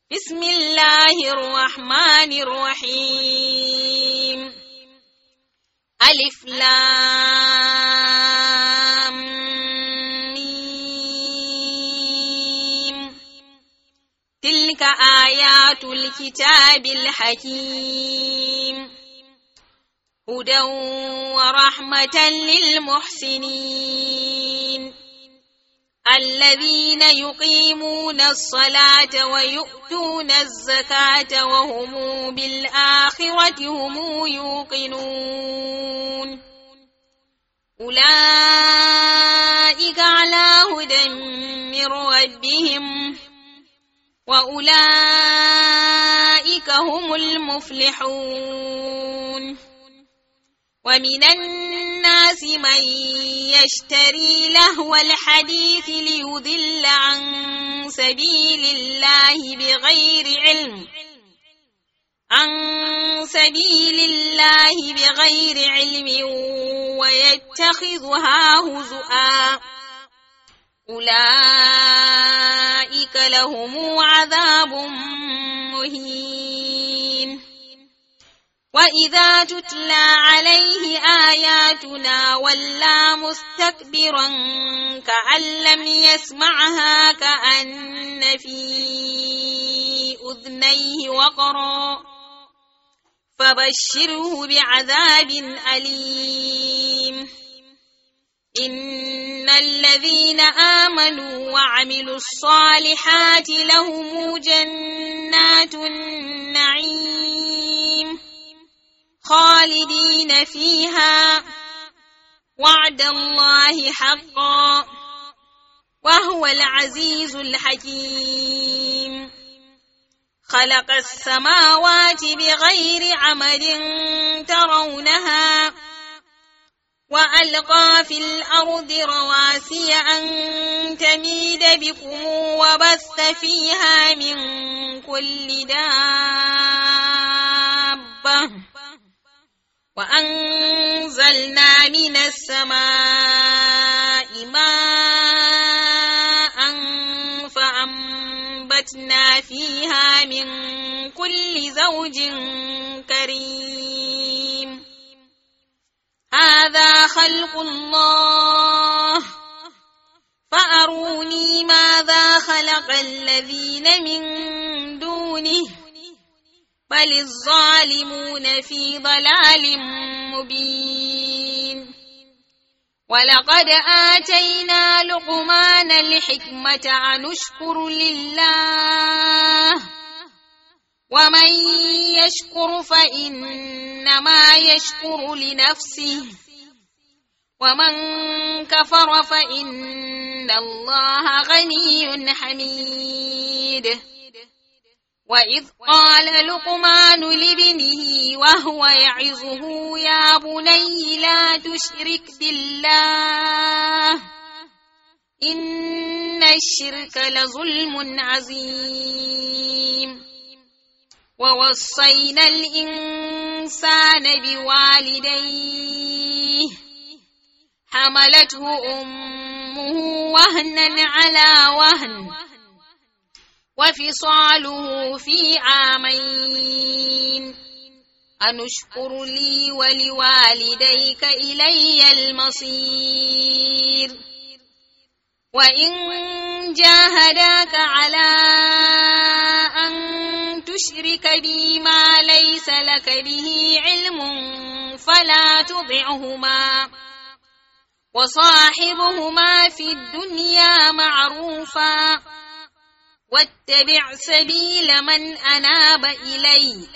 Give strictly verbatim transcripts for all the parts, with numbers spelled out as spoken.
بسم الله الرحمن الرحيم. ألف لام ميم. تلك آيات الكتاب الحكيم هدى ورحمة للمحسنين الذين يقيمون الصلاة ويؤتون الزكاة وهم بالآخرة هم يوقنون أولئك على هدى من ربهم وأولئك هم المفلحون. ومن الناس من يشتري لهو الحديث ليضل عن سبيل الله بغير علم عن سبيل الله بغير علم ويتخذها هزؤا أولئك لهم عذاب مهين. وإذا تتلى عليه آياتنا ولى مستكبرا كأن لم يسمعها كأن في أذنيه وقرا فبشره بعذاب أليم. إن الذين آمنوا وعملوا الصالحات لهم جنات النعيم خالدين فيها وعد الله حقا وهو العزيز الحكيم. خلق السماوات بغير عمد ترونها وألقى في الأرض رواسي أن تميد بكم وبث فيها من كل دابة وأنزلنا من السماء ماء فأنبتنا فيها من كل زوج كريم. هذا خلق الله فأروني ماذا خلق الذين من دونه بل الظالمون في ضلال مبين. ولقد آتينا لقمان الحكمة أن اشكر لله ومن يشكر فإنما يشكر لنفسه ومن كفر فإن الله غني حميد. وإذ قال لقمان لابنه وهو يعظه يا بني لا تشرك بالله إن الشرك لظلم عظيم. ووصينا الإنسان بوالديه حملته أمه وهنا على وهن وفصاله في عامين أن اشكر لي ولوالديك إلي المصير. وإن جاهداك على أن تشرك بي ما ليس لك به علم فلا تطعهما وصاحبهما في الدنيا معروفا واتبع سبيل من أناب إلي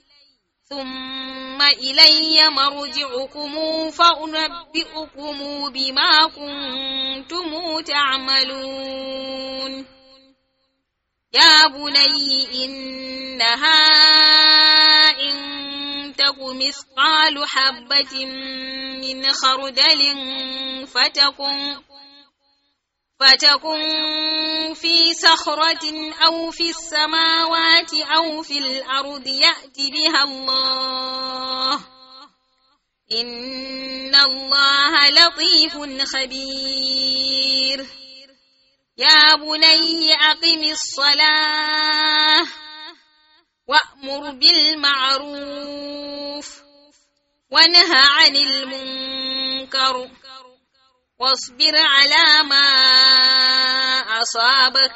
ثم إلي مرجعكم فأنبئكم بما كنتم تعملون. يا بني إنها إن تك مثقال حبة من خردل فتكن فتكن في صخرة أو في السماوات أو في الأرض يأت بها الله إن الله لطيف خبير. يا بني أقم الصلاة وأمر بالمعروف وانه عن المنكر واصبر على ما أصابك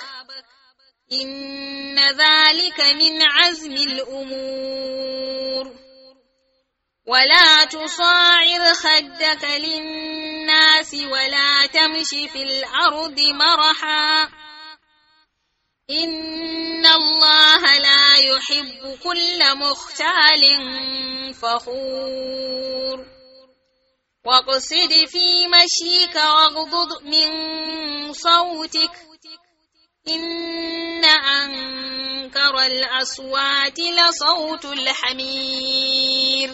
إن ذلك من عزم الأمور ولا تصاعر خدك للناس ولا تمش في الأرض مرحا إن الله لا يحب كل مختال فخور واقصد في مشيك واغضض من صوتك إن أنكر الأصوات لصوت الحمير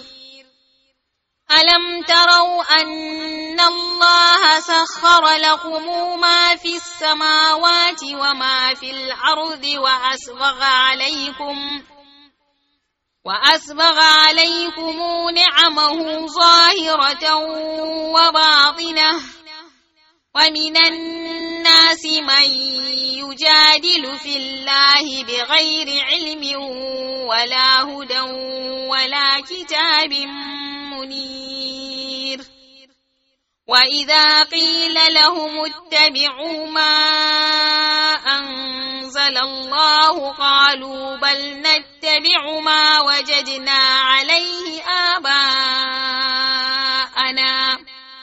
ألم تروا أن الله سخر لكم ما في السماوات وما في الأرض وأسبغ عليكم وأسبغ عليكم نعمه ظاهرة وباطنة ومن الناس من يجادل في الله بغير علم ولا هدى ولا كتاب منير وإذا قيل لهم اتبعوا ما أنزل الله قالوا بل نتبع ما وجدنا عليه آباءنا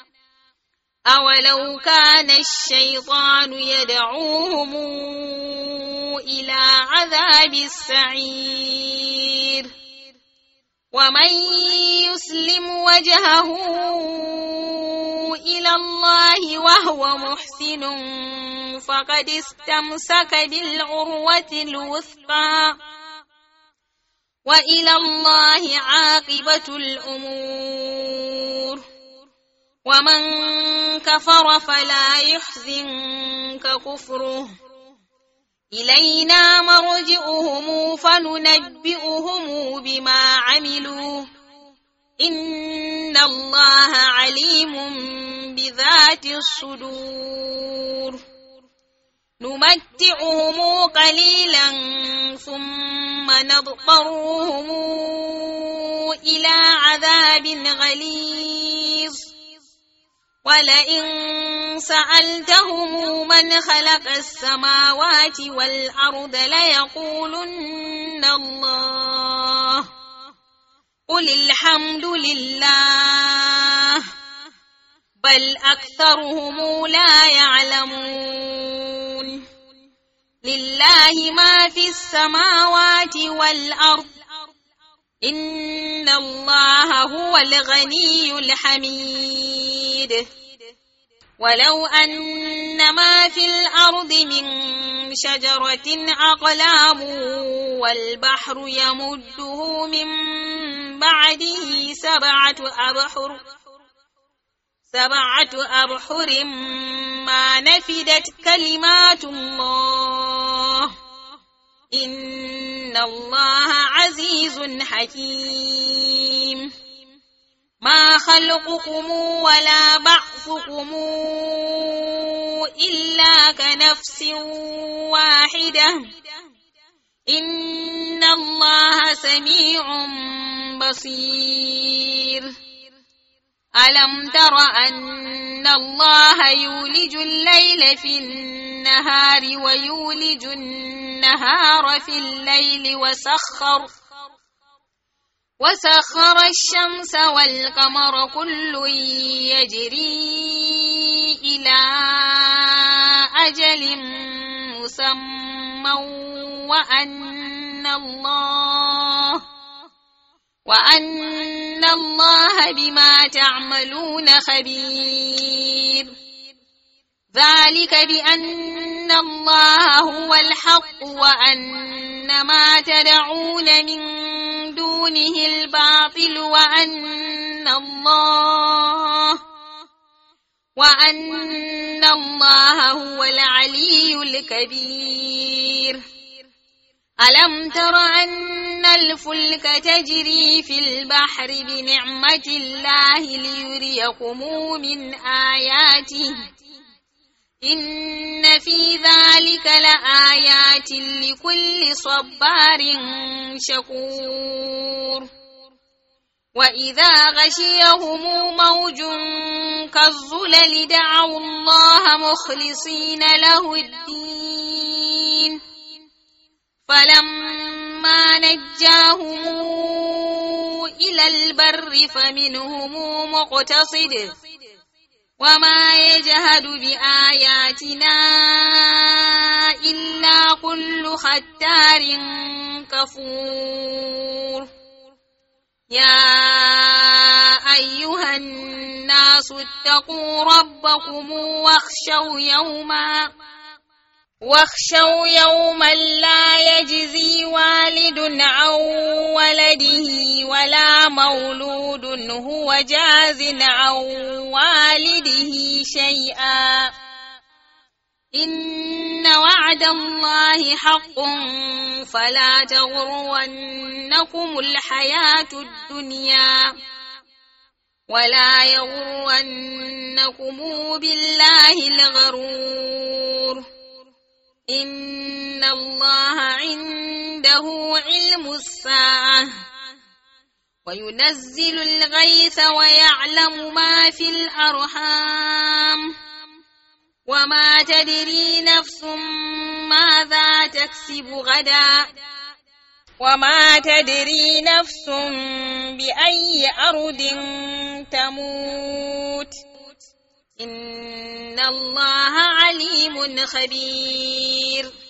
أولو كان الشيطان يدعوهم إلى عذاب السعير ومن يسلم وجهه إلى الله وهو محسن فقد استمسك بالعروة الوثقى وإلى الله عاقبة الأمور ومن كفر فلا يحزنك كفره إلينا مرجعهم فننبئهم بما عملوا إن الله عليم بذات الصدور نمتعهم قليلا ثم نضطرهم إلى عذاب غليظ ولئن سألتهم من خلق السماوات والأرض ليقولن الله قل الحمد لله بل أكثرهم لا يعلمون لله ما في السماوات والأرض إن الله هو الغني الحميد ولو أن ما في الأرض من شجرة أقلام والبحر يمده من بعده سبعة أبحر سبعة أبحر ما نفدت كلمات الله إن الله عزيز حكيم ما خلقكم ولا بعثكم إلا كنفس واحدة إن الله سميع بصير ألم تر أن الله يولج الليل في النهار ويولج النهار في الليل وسخر وسخر الشمس والقمر كل يجري إلى أجل مسمى وأن الله وأن الله بما تعملون خبير ذلك بأن الله هو الحق وأن ما تدعون من دونه الباطل وأن الله وأن الله هو العلي الكبير ألم تر أن الفلك تجري في البحر بنعمة الله ليريكم من آياته إن في ذلك لآيات لكل صبار شكور وإذا غشيهم موج كالظلل دعوا الله مخلصين له الدين فلما نجاهم إلى البر فمنهم مقتصد وما يجهد بآياتنا إلا كل ختار كفور يا أيها الناس اتقوا ربكم واخشوا يوما واخشوا يوما لا يجزي والد عن ولده ولا مولود هو جاز عن والده شيئا إن وعد الله حق فلا تغرنكم الحياة الدنيا ولا يغرنكم بالله الغرور إن الله عنده علم الساعة وينزل الغيث ويعلم ما في الأرحام وما تدري نفس ماذا تكسب غدا وما تدري نفس بأي أرض تموت إن الله عليم خبير